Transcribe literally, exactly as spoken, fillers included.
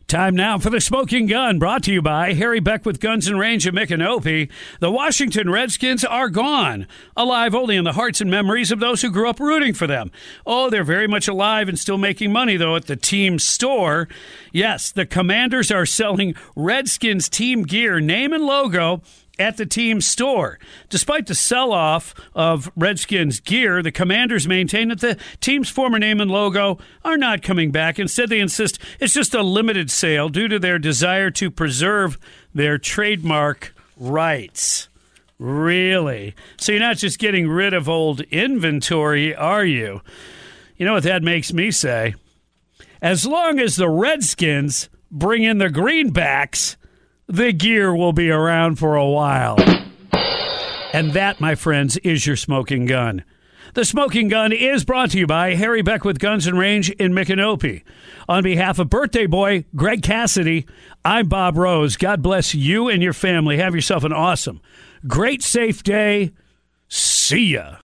Time now for the Smoking Gun, brought to you by Harry Beck with Guns and Range of Micanopy. The Washington Redskins are gone, alive only in the hearts and memories of those who grew up rooting for them. Oh, they're very much alive and still making money, though, at the team store. Yes, the Commanders are selling Redskins team gear, name and logo, at the team store. Despite the sell-off of Redskins gear, the Commanders maintain that the team's former name and logo are not coming back. Instead, they insist it's just a limited sale due to their desire to preserve their trademark rights. Really? So you're not just getting rid of old inventory, are you? You know what that makes me say? As long as the Redskins bring in the greenbacks, the gear will be around for a while. And that, my friends, is your Smoking Gun. The Smoking Gun is brought to you by Harry Beck with Guns and Range in Micanopy. On behalf of birthday boy Greg Cassidy, I'm Bob Rose. God bless you and your family. Have yourself an awesome, great, safe day. See ya.